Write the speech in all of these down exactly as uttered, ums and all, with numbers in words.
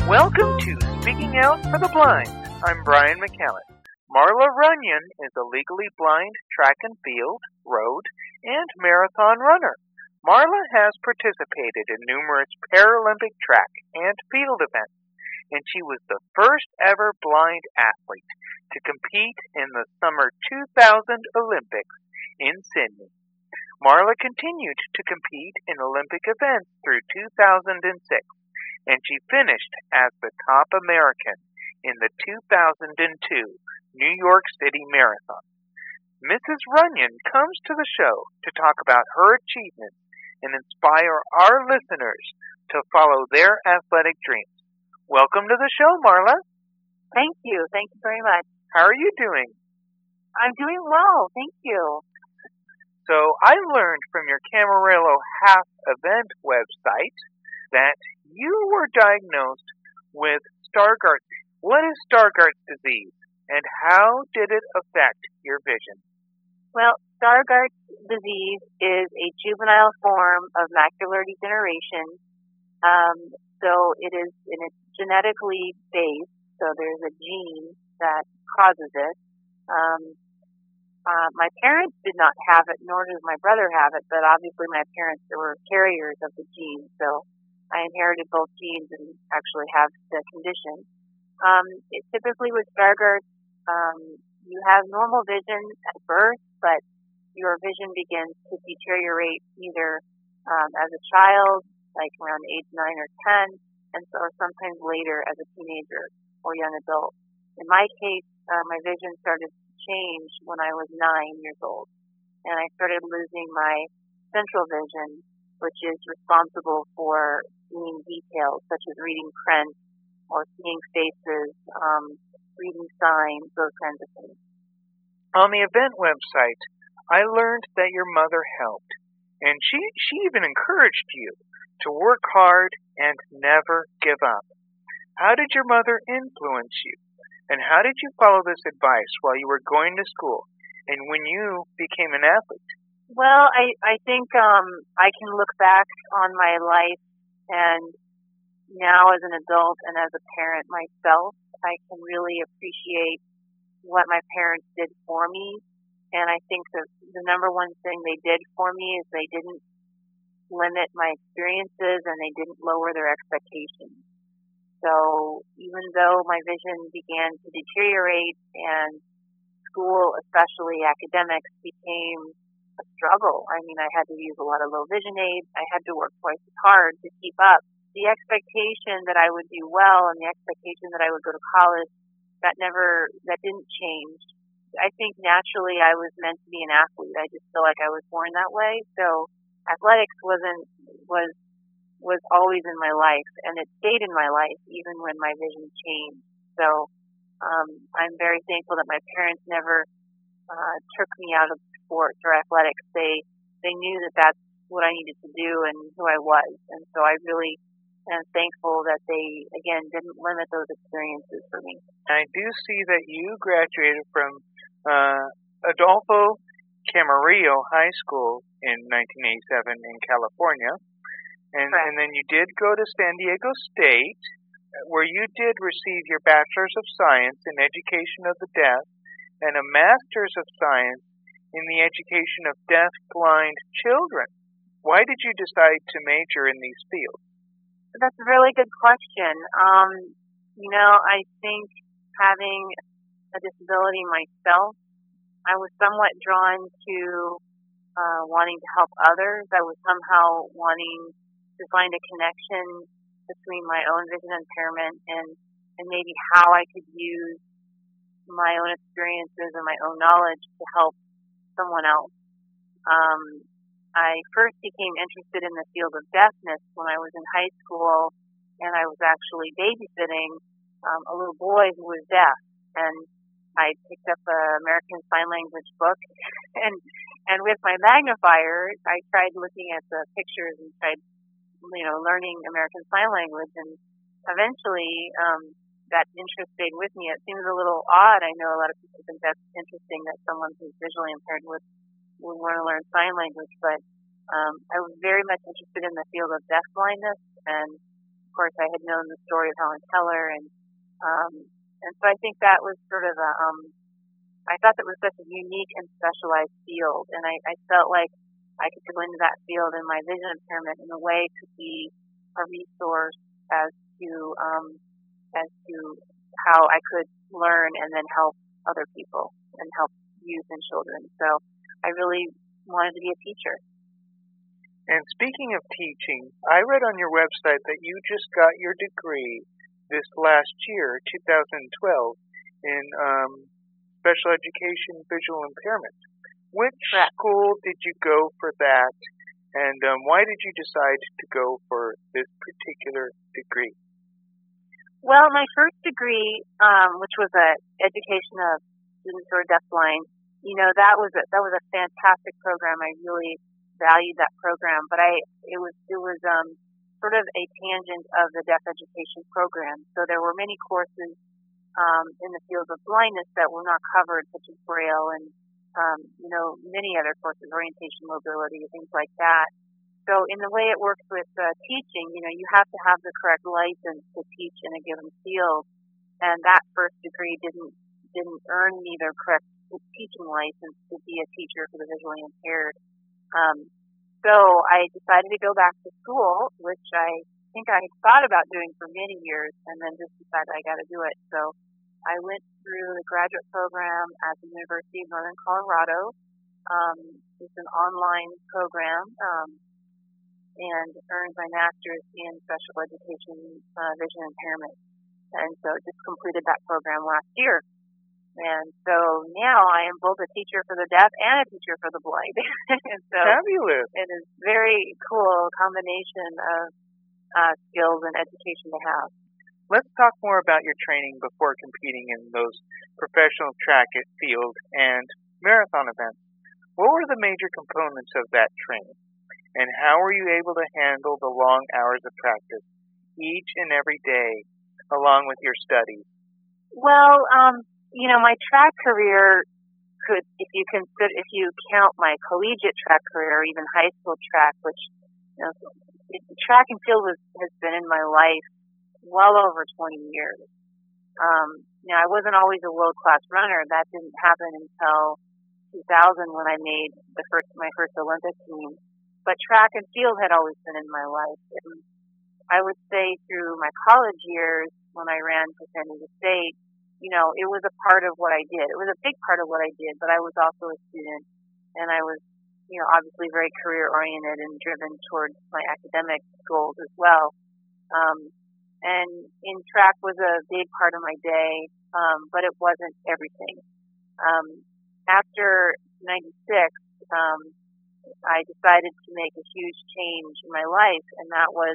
Welcome to Speaking Out for the Blind. I'm Brian McCallum. Marla Runyon is a legally blind track and field, road, and marathon runner. Marla has participated in numerous Paralympic track and field events, and she was the first ever blind athlete to compete in the Summer two thousand Olympics in Sydney. Marla continued to compete in Olympic events through two thousand six, and she finished as the top American in the two thousand two New York City Marathon. Missus Runyon comes to the show to talk about her achievements and inspire our listeners to follow their athletic dreams. Welcome to the show, Marla. Thank you. Thank you very much. How are you doing? I'm doing well. Thank you. So I learned from your Camarillo Half Event website that you were diagnosed with Stargardt. What is Stargardt's disease, and how did it affect your vision? Well, Stargardt's disease is a juvenile form of macular degeneration. Um, so it is, and it's genetically based. So there's a gene that causes it. Um, uh, my parents did not have it, nor does my brother have it. But obviously, my parents were carriers of the gene, so I inherited both genes and actually have the condition. Um, it typically with Stargardt, um, you have normal vision at birth, but your vision begins to deteriorate either um, as a child, like around age nine or ten, and so or sometimes later as a teenager or young adult. In my case, uh, my vision started to change when I was nine years old, and I started losing my central vision, which is responsible for seeing details such as reading print or seeing faces, um, reading signs, those kinds of things. On the event website, I learned that your mother helped, and she, she even encouraged you to work hard and never give up. How did your mother influence you, and how did you follow this advice while you were going to school and when you became an athlete? Well, I, I think um, I can look back on my life, and now as an adult and as a parent myself, I can really appreciate what my parents did for me. And I think that the number one thing they did for me is they didn't limit my experiences and they didn't lower their expectations. So even though my vision began to deteriorate and school, especially academics, became a struggle. I mean, I had to use a lot of low vision aids. I had to work twice as hard to keep up. The expectation that I would do well and the expectation that I would go to college, that never, that didn't change. I think naturally I was meant to be an athlete. I just feel like I was born that way. So athletics wasn't, was, was always in my life, and it stayed in my life even when my vision changed. So, um, I'm very thankful that my parents never, uh, took me out of sports or athletics. They, they knew that that's what I needed to do and who I was. And so I really am thankful that they, again, didn't limit those experiences for me. I do see that you graduated from uh, Adolfo Camarillo High School in nineteen eighty-seven in California. And, and then you did go to San Diego State, where you did receive your Bachelor's of Science in Education of the Deaf and a Master's of Science in the Education of Deaf-Blind Children. Why did you decide to major in these fields? That's a really good question. Um, you know, I think having a disability myself, I was somewhat drawn to uh, wanting to help others. I was somehow wanting to find a connection between my own vision impairment and, and maybe how I could use my own experiences and my own knowledge to help someone else. Um, I first became interested in the field of deafness when I was in high school, and I was actually babysitting um, a little boy who was deaf, and I picked up an American Sign Language book, and and with my magnifier, I tried looking at the pictures and tried, you know, learning American Sign Language, and eventually um, that interest stayed with me. It seems a little odd. I know a lot of people think that's interesting that someone who's visually impaired would would want to learn sign language, but um, I was very much interested in the field of deafblindness, and of course, I had known the story of Helen Keller, and um, and so I think that was sort of a, um, I thought that was such a unique and specialized field, and I, I felt like I could go into that field, and my vision impairment in a way could be a resource as to um, as to how I could learn and then help other people and help youth and children. So I really wanted to be a teacher. And speaking of teaching, I read on your website that you just got your degree this last year, two thousand twelve, in um, special education visual impairment. Which Correct. school did you go for that, and um, why did you decide to go for this particular degree? Well, my first degree, um, which was a education of students who are deafblind, you know, that was a, that was a fantastic program. I really valued that program, but I it was it was um, sort of a tangent of the deaf education program. So there were many courses um, in the field of blindness that were not covered, such as Braille and um, you know many other courses, orientation, mobility, things like that. So in the way it works with uh, teaching, you know, you have to have the correct license to teach in a given field, and that first degree didn't didn't earn me the correct teaching license to be a teacher for the visually impaired. Um, so I decided to go back to school, which I think I had thought about doing for many years, and then just decided I got to do it. So I went through the graduate program at the University of Northern Colorado. Um, it's an online program, um, and earned my master's in special education uh, vision impairment. And so just completed that program last year. And so now I am both a teacher for the deaf and a teacher for the blind. And so Fabulous. It is a very cool combination of uh, skills and education to have. Let's talk more about your training before competing in those professional track field and marathon events. What were the major components of that training? And how were you able to handle the long hours of practice each and every day along with your studies? Well, um, you know, my track career could, if you consider, if you count my collegiate track career or even high school track, which, you know, it, track and field was, has been in my life well over twenty years. Um, now, I wasn't always a world-class runner. That didn't happen until two thousand when I made the first, my first Olympic team. But track and field had always been in my life. And I would say through my college years, when I ran to San Diego State, you know, it was a part of what I did. It was a big part of what I did, but I was also a student, and I was, you know, obviously very career-oriented and driven towards my academic goals as well. Um, and in track was a big part of my day, um, but it wasn't everything. Um, after ninety-six, um, I decided to make a huge change in my life, and that was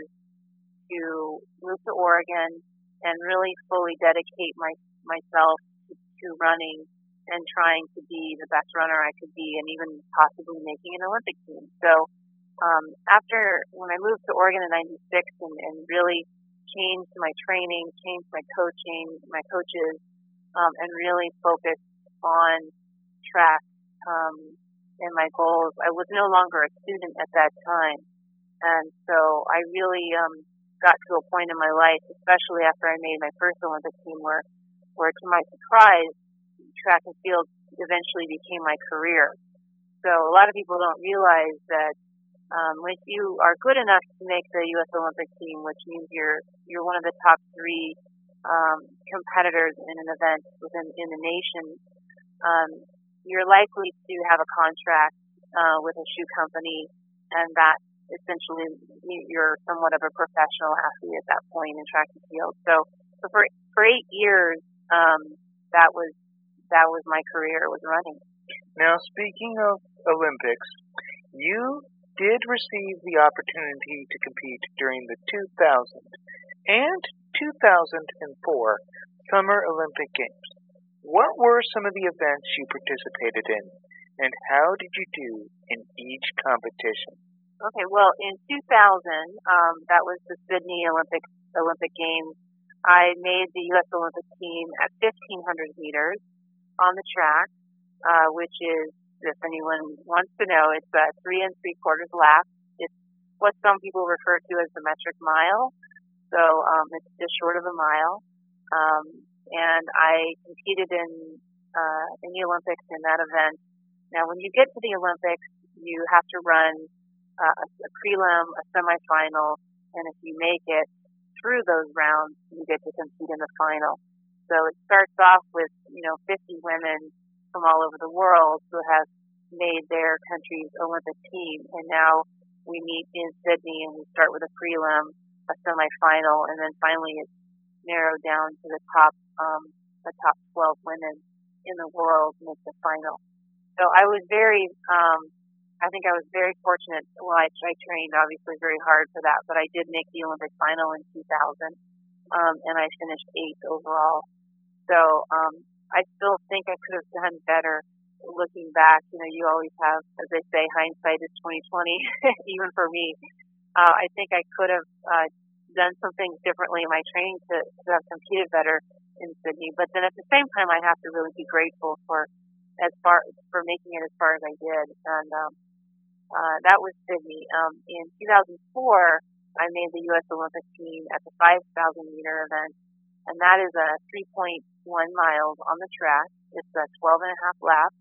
to move to Oregon and really fully dedicate my, myself to, to running and trying to be the best runner I could be, and even possibly making an Olympic team. So um, after, when I moved to Oregon in ninety-six and, and really changed my training, changed my coaching, my coaches, um, and really focused on track um, and my goals, I was no longer a student at that time. And so I really um, got to a point in my life, especially after I made my first Olympic team, where, where to my surprise, track and field eventually became my career. So a lot of people don't realize that um, if you are good enough to make the U S Olympic team, which means you're you're one of the top three um, competitors in an event within in the nation, um, you're likely to have a contract uh, with a shoe company, and that essentially you're somewhat of a professional athlete at that point in track and field. So, so for for eight years, um, that was that was my career, was running. Now, speaking of Olympics, you did receive the opportunity to compete during the two thousand and two thousand four Summer Olympic Games. What were some of the events you participated in, and how did you do in each competition? Okay, well, in two thousand, um, that was the Sydney Olympic Olympic Games. I made the U S Olympic team at fifteen hundred meters on the track, uh, which is, if anyone wants to know, it's a three and three quarters lap. It's what some people refer to as the metric mile. So um, it's just short of a mile. Um, and I competed in uh, in the Olympics in that event. Now, when you get to the Olympics, you have to run uh, a, a prelim, a semifinal, and if you make it through those rounds, you get to compete in the final. So it starts off with, you know, fifty women from all over the world who have made their country's Olympic team, and now we meet in Sydney and we start with a prelim, a semifinal, and then finally it's narrowed down to the top, um, the top twelve women in the world make the final. So I was very, um, I think I was very fortunate. Well, I, I trained obviously very hard for that, but I did make the Olympic final in two thousand, um, and I finished eighth overall. So um, I still think I could have done better. Looking back, you know, you always have, as they say, hindsight is twenty twenty. Even for me, uh, I think I could have uh, done some things differently in my training to, to have competed better in Sydney. But then at the same time, I have to really be grateful for as far for making it as far as I did, and um, uh, that was Sydney. Um, in two thousand four, I made the U S Olympic team at the five thousand meter event, and that is a three point one miles on the track. It's a twelve and a half laps,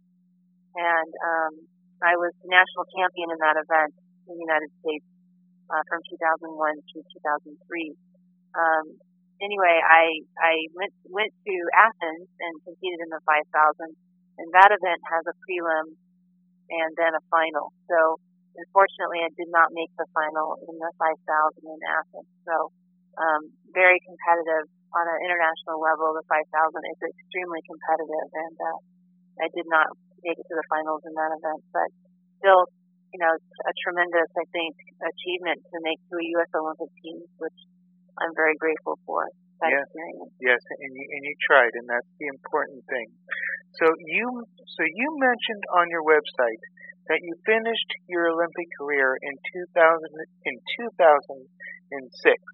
and um, I was national champion in that event in the United States uh, from two thousand one to two thousand three. Um, anyway, I I went went to Athens and competed in the five thousand. And that event has a prelim and then a final. So, unfortunately, I did not make the final in the five thousand in Athens. So, um, very competitive on an international level. The five thousand is extremely competitive, and uh, I did not make it to the finals in that event. But still, you know, a tremendous, I think, achievement to make to a U S Olympic team, which I'm very grateful for. That Yes, experience. yes, and you and you tried, and that's the important thing. So you so you mentioned on your website that you finished your Olympic career in two thousand in two thousand six.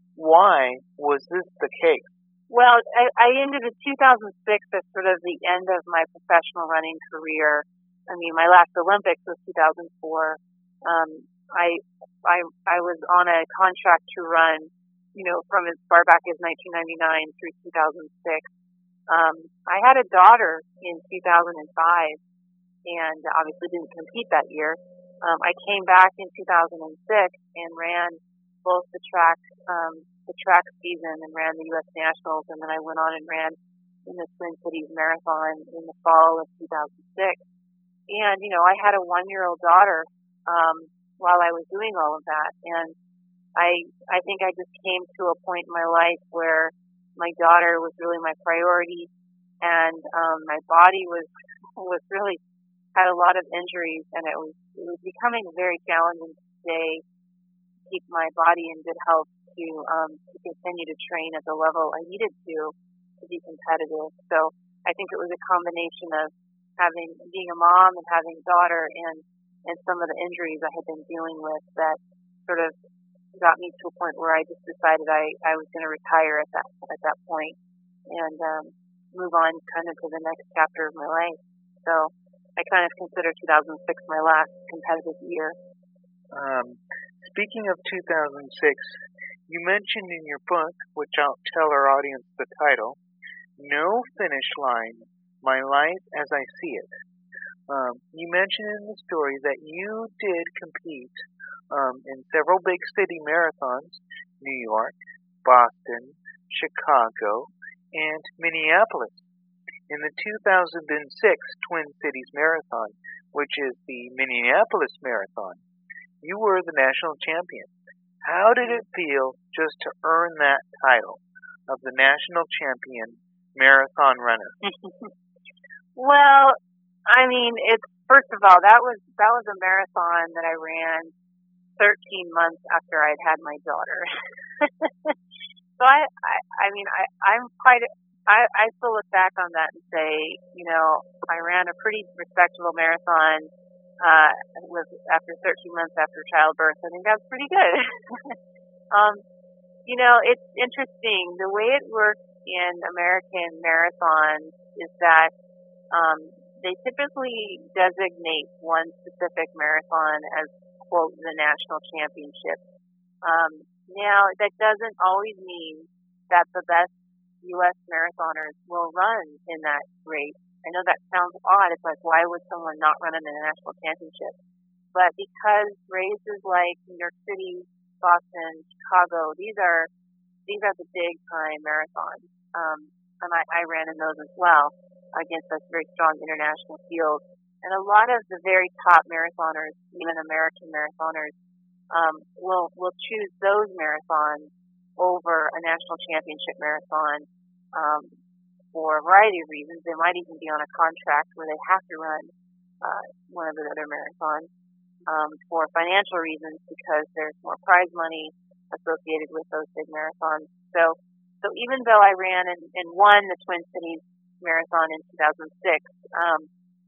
Why was this the case? Well, I, I ended in two thousand six as sort of the end of my professional running career. I mean, my last Olympics was two thousand four. Um, I I I was on a contract to run, you know, from as far back as nineteen ninety-nine through two thousand six. Um, I had a daughter in two thousand five, and obviously didn't compete that year. Um, I came back in two thousand six and ran both the track, um, the track season, and ran the U S Nationals, and then I went on and ran in the Twin Cities Marathon in the fall of two thousand six. And you know, I had a one-year-old daughter um, while I was doing all of that, and I I think I just came to a point in my life where my daughter was really my priority, and um, my body was was really had a lot of injuries, and it was it was becoming very challenging to stay keep my body in good health to um, to continue to train at the level I needed to to be competitive. So I think it was a combination of having being a mom and having a daughter, and and some of the injuries I had been dealing with that sort of got me to a point where I just decided I, I was going to retire at that at that point and um, move on kind of to the next chapter of my life. So I kind of consider two thousand six my last competitive year. Um, speaking of two thousand six, you mentioned in your book, which I'll tell our audience the title, No Finish Line, My Life as I See It. Um, you mentioned in the story that you did compete um, in several big city marathons, New York, Boston, Chicago, and Minneapolis. In the two thousand six Twin Cities Marathon, which is the Minneapolis Marathon, you were the national champion. How did it feel just to earn that title of the national champion marathon runner? Well, I mean, it's first of all that was that was a marathon that I ran thirteen months after I'd had my daughter. So I, I, I mean, I, I'm quite. I, I still look back on that and say, you know, I ran a pretty respectable marathon uh, with after thirteen months after childbirth. I think that's pretty good. um, you know, it's interesting the way it works in American marathons is that um, they typically designate one specific marathon as, quote, the national championship. Um, now, that doesn't always mean that the best U S marathoners will run in that race. I know that sounds odd. It's like, why would someone not run in a national championship? But because races like New York City, Boston, Chicago, these are these are the big time marathons. Um, and I, I ran in those as well against a very strong international field. And a lot of the very top marathoners, even American marathoners, um, will will choose those marathons over a national championship marathon um, for a variety of reasons. They might even be on a contract where they have to run uh, one of the other marathons um, for financial reasons because there's more prize money associated with those big marathons. So, so even though I ran and, and won the Twin Cities Marathon in two thousand six, um,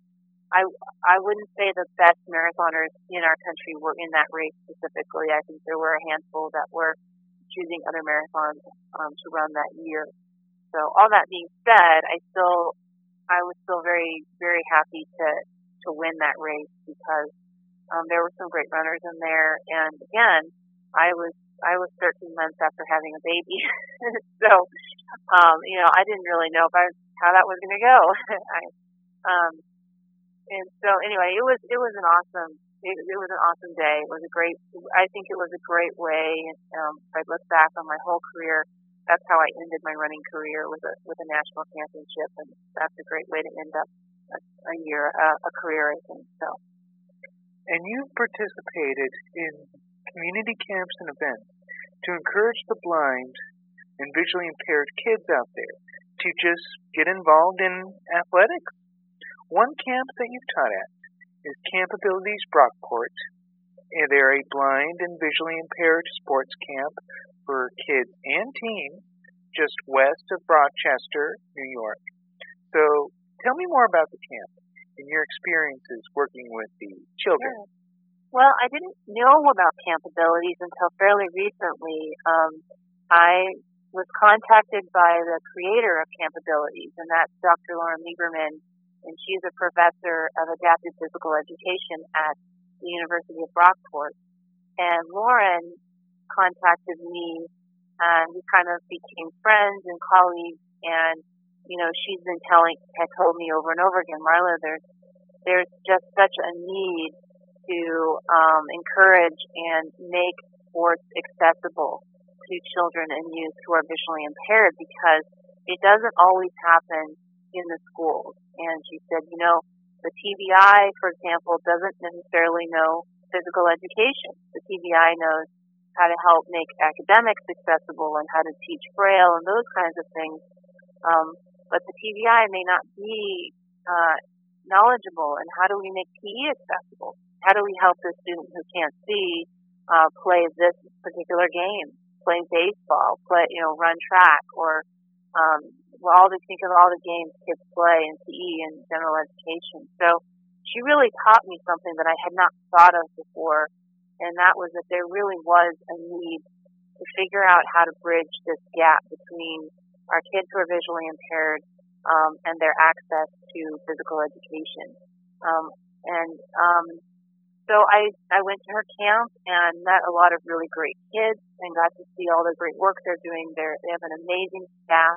I I wouldn't say the best marathoners in our country were in that race specifically. I think there were a handful that were choosing other marathons um, to run that year. So all that being said, I still I was still very very happy to to win that race because um, there were some great runners in there, and again, I was I was thirteen months after having a baby, so um, you know I didn't really know if I, how that was going to go. I, um, and so anyway, it was it was an awesome it, it was an awesome day. It was a great I think it was a great way. Um, if I look back on my whole career, that's how I ended my running career with a with a national championship, and that's a great way to end up a, a year a, a career, I think. So. And you've participated in community camps and events to encourage the blind and visually impaired kids out there to just get involved in athletics. One camp that you've taught at is Camp Abilities Brockport. They're a blind and visually impaired sports camp for kids and teens just west of Rochester, New York. So tell me more about the camp and your experiences working with the children. Yeah. Well, I didn't know about Camp Abilities until fairly recently. Um, I was contacted by the creator of Camp Abilities, and that's Doctor Lauren Lieberman, and she's a professor of adapted physical education at the University of Brockport. And Lauren contacted me, and we kind of became friends and colleagues, and, you know, she's been telling, had told me over and over again, Marla, there's, there's just such a need to um, encourage and make sports accessible to children and youth who are visually impaired because it doesn't always happen in the schools. And she said, you know, the T B I, for example, doesn't necessarily know physical education. The T B I knows how to help make academics accessible and how to teach Braille and those kinds of things. Um, but the T B I may not be uh, knowledgeable in how do we make P E accessible? How do we help the student who can't see uh, play this particular game, play baseball, play you know run track, or um, well, all the think of all the games kids play in P E and general education. So she really taught me something that I had not thought of before, and that was that there really was a need to figure out how to bridge this gap between our kids who are visually impaired um, and their access to physical education. Um, and um, So I, I went to her camp and met a lot of really great kids and got to see all the great work they're doing. They're, they have an amazing staff.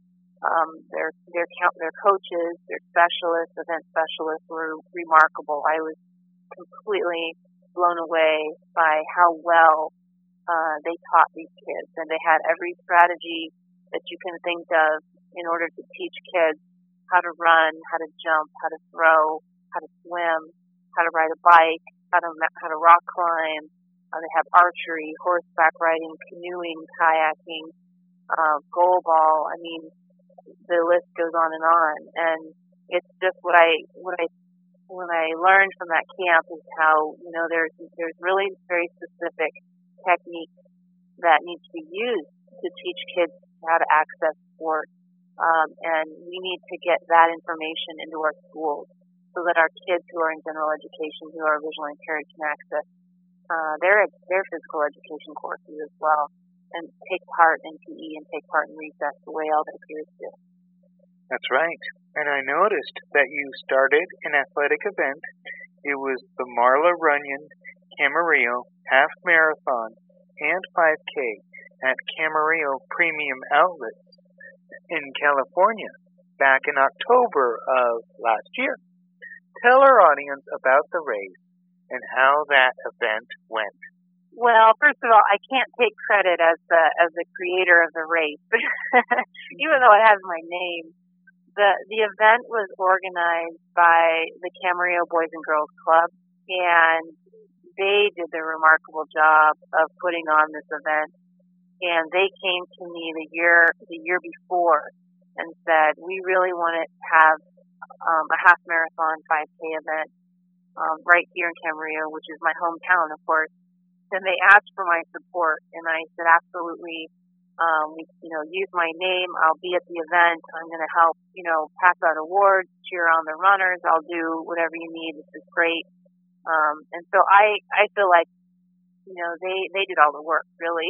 Um, their their their coaches, their specialists, event specialists were remarkable. I was completely blown away by how well uh, they taught these kids, and they had every strategy that you can think of in order to teach kids how to run, how to jump, how to throw, how to swim, how to ride a bike, how to how to rock climb. Uh, they have archery, horseback riding, canoeing, kayaking, uh, goalball. I mean, the list goes on and on. And it's just what I what I when I learned from that camp is how you know there's there's really very specific techniques that need to be used to teach kids how to access sport. Um, and we need to get that information into our schools so that our kids who are in general education, who are visually impaired, can access uh, their their physical education courses as well, and take part in P E and take part in recess the way all their peers do. That's right. And I noticed that you started an athletic event. It was the Marla Runyon Camarillo Half Marathon and five K at Camarillo Premium Outlets in California back in October of last year. Tell our audience about the race and how that event went. Well, first of all, I can't take credit as the as the creator of the race, even though it has my name. The the event was organized by the Camarillo Boys and Girls Club, and they did the remarkable job of putting on this event. And they came to me the year the year before and said, we really want to have um, a half marathon five K event um, right here in Camarillo, which is my hometown, of course. And they asked for my support, and I said, absolutely. Um, you know, use my name. I'll be at the event. I'm going to help, you know, pass out awards, cheer on the runners. I'll do whatever you need. This is great. Um, and so I, I feel like, you know, they, they did all the work, really.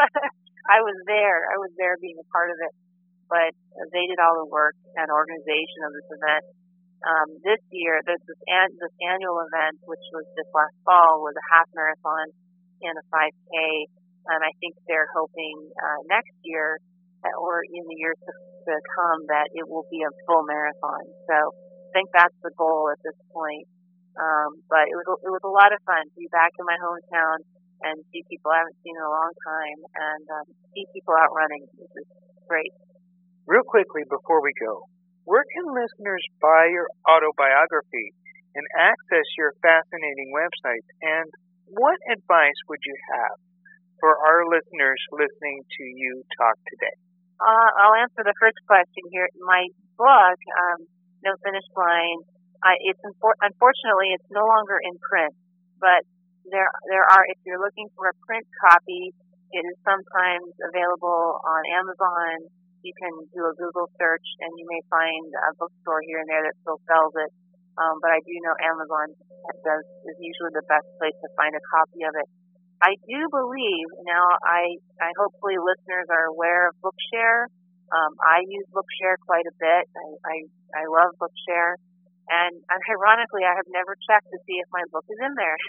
I was there. I was there being a part of it, but they did all the work and organization of this event. Um, this year, this, this, an, this annual event, which was this last fall, was a half marathon and a five K. And I think they're hoping uh, next year or in the years to, to come that it will be a full marathon. So I think that's the goal at this point. Um, but it was it was a lot of fun to be back in my hometown and see people I haven't seen in a long time and um, see people out running. This is great. Real quickly before we go, where can listeners buy your autobiography and access your fascinating website? And what advice would you have for our listeners listening to you talk today? Uh, I'll answer the first question here. My book, um, No Finish Line, I, it's infor- unfortunately it's no longer in print, but there there are. If you're looking for a print copy, it is sometimes available on Amazon. You can do a Google search, and you may find a bookstore here and there that still sells it. Um, but I do know Amazon does is usually the best place to find a copy of it. I do believe, now I, I hopefully listeners are aware of Bookshare. Um, I use Bookshare quite a bit. I, I, I love Bookshare. And, and ironically, I have never checked to see if my book is in there.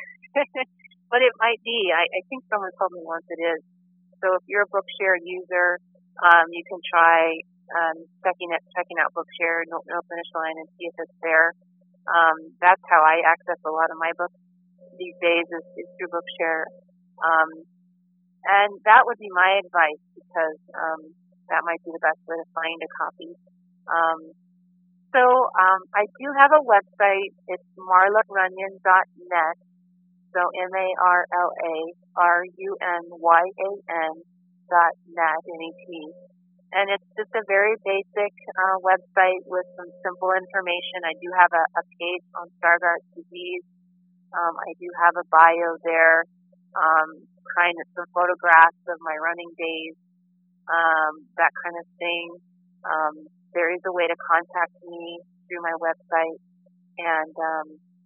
But it might be. I, I think someone told me once it is. So if you're a Bookshare user, um, you can try um, checking, it, checking out Bookshare, no, no Finish Line, and see if it's there. Um, that's how I access a lot of my books these days is, is through Bookshare. Um, and that would be my advice because um, that might be the best way to find a copy. Um, so um, I do have a website. It's marla runyon dot net. So M A R L A R U N Y A N dot net, N E T. And it's just a very basic uh, website with some simple information. I do have a, a page on Stargardt disease. Um, I do have a bio there. Um, kind of some photographs of my running days, um, that kind of thing. Um, there is a way to contact me through my website, and um,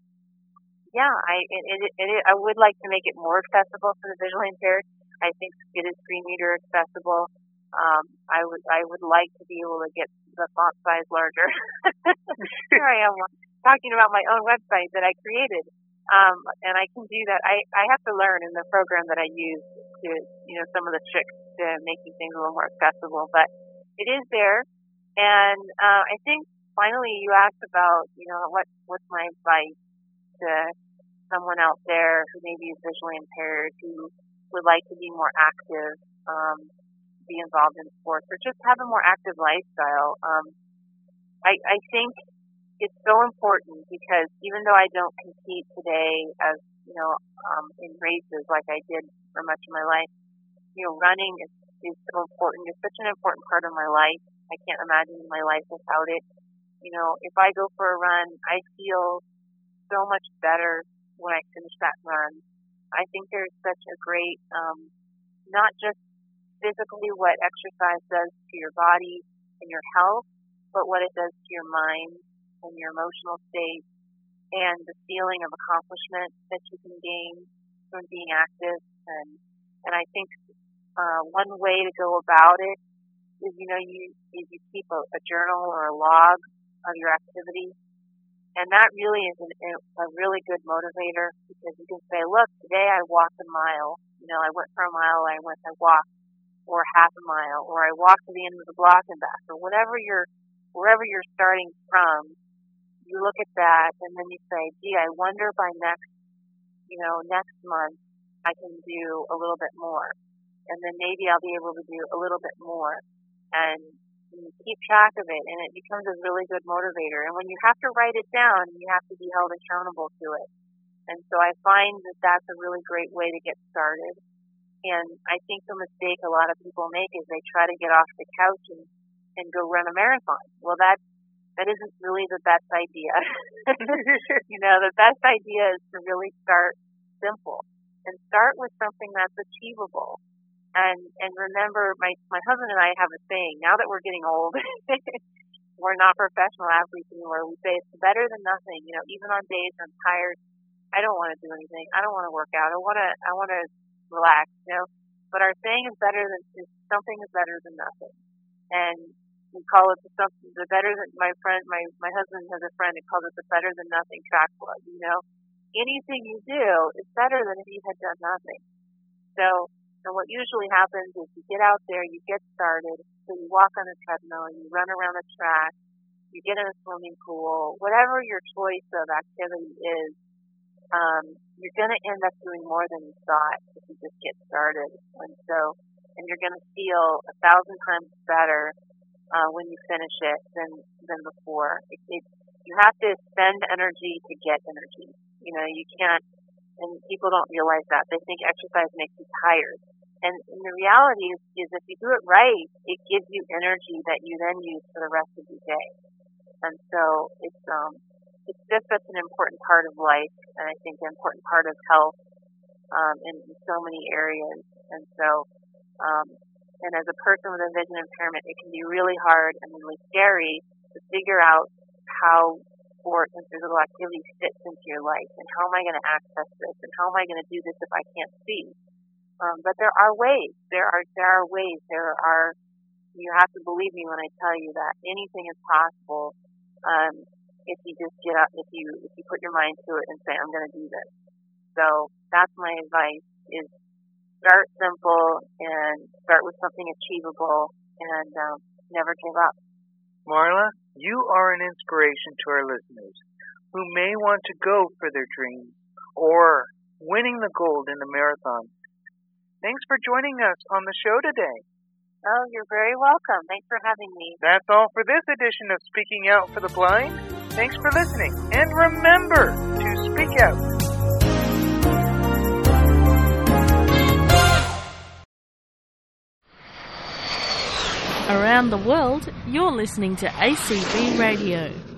yeah, I it, it, it, I would like to make it more accessible for the visually impaired. I think it is screen reader accessible. Um, I would I would like to be able to get the font size larger. Here I am talking about my own website that I created. Um, and I can do that. I, I have to learn in the program that I use to, you know, some of the tricks to making things a little more accessible. But it is there. And uh, I think finally you asked about, you know, what what's my advice to someone out there who maybe is visually impaired, who would like to be more active, um, be involved in sports, or just have a more active lifestyle. Um, I, I think it's so important because even though I don't compete today as, you know, um, in races like I did for much of my life, you know, running is, is so important. It's such an important part of my life. I can't imagine my life without it. You know, if I go for a run, I feel so much better when I finish that run. I think there's such a great, um, not just physically what exercise does to your body and your health, but what it does to your mind and your emotional state and the feeling of accomplishment that you can gain from being active. And and I think uh, one way to go about it is, you know, you is you keep a, a journal or a log of your activity, and that really is an, a really good motivator because you can say, look, today I walked a mile, You know, I went for a mile, I went, I walked, or half a mile, or I walked to the end of the block and back, or whatever you're, wherever you're starting from, you look at that and then you say, gee, I wonder by next, you know, next month I can do a little bit more. And then maybe I'll be able to do a little bit more. And you keep track of it, and it becomes a really good motivator. And when you have to write it down, you have to be held accountable to it. And so I find that that's a really great way to get started. And I think the mistake a lot of people make is they try to get off the couch and, and go run a marathon. Well, that that isn't really the best idea. You know, the best idea is to really start simple and start with something that's achievable. And and remember, my my husband and I have a saying. Now that we're getting old, we're not professional athletes anymore. We say it's better than nothing. You know, even on days I'm tired, I don't want to do anything. I don't want to work out. I want to I want to relax. You know, but our saying is better than is something is better than nothing. And we call it the something the better than my friend my my husband has a friend who calls it the better than nothing track club. You know, anything you do is better than if you had done nothing. So. And what usually happens is you get out there, you get started, so you walk on a treadmill, you run around a track, you get in a swimming pool, whatever your choice of activity is, um, you're going to end up doing more than you thought if you just get started. And so, and you're going to feel a thousand times better uh, when you finish it than than before. It, it, you have to spend energy to get energy. You know, you can't, and people don't realize that. They think exercise makes you tired. And, and the reality is, is if you do it right, it gives you energy that you then use for the rest of your day. And so it's um it's just such an important part of life, and I think an important part of health um, in, in so many areas. And so, um, and as a person with a vision impairment, it can be really hard and really scary to figure out how sport and physical activity fits into your life, and how am I going to access this, and how am I going to do this if I can't see? Um, but there are ways. There are there are ways. There are. You have to believe me when I tell you that anything is possible um, if you just get up, if you if you put your mind to it and say, I'm going to do this. So that's my advice: is start simple and start with something achievable, and um, never give up. Marla, you are an inspiration to our listeners who may want to go for their dreams or winning the gold in the marathon. Thanks for joining us on the show today. Oh, you're very welcome. Thanks for having me. That's all for this edition of Speaking Out for the Blind. Thanks for listening. And remember to speak out. Around the world, you're listening to A C B Radio.